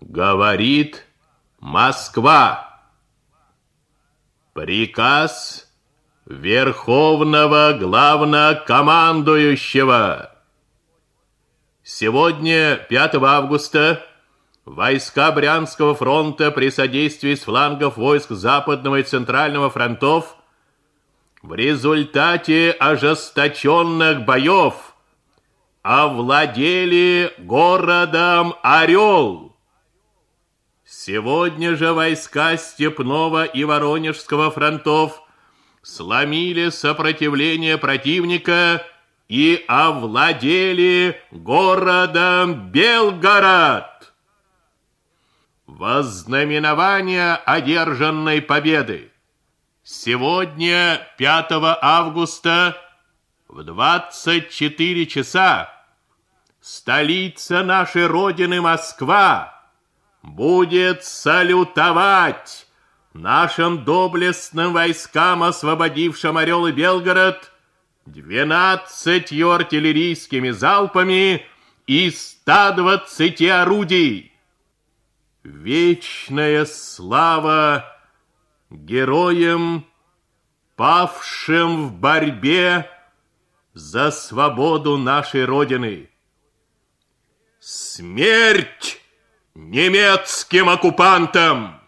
Говорит Москва. Приказ Верховного Главнокомандующего. Сегодня, 5 августа, войска Брянского фронта при содействии с флангов войск Западного и Центрального фронтов в результате ожесточенных боев овладели городом Орел. Сегодня же войска Степного и Воронежского фронтов сломили сопротивление противника и овладели городом Белгород. Вознаменование одержанной победы. Сегодня, 5 августа, в 24 часа, столица нашей Родины Москва будет салютовать нашим доблестным войскам, освободившим Орел и Белгород, 12 артиллерийскими залпами и 120 орудий. Вечная слава героям, павшим в борьбе за свободу нашей Родины. Смерть немецким оккупантам!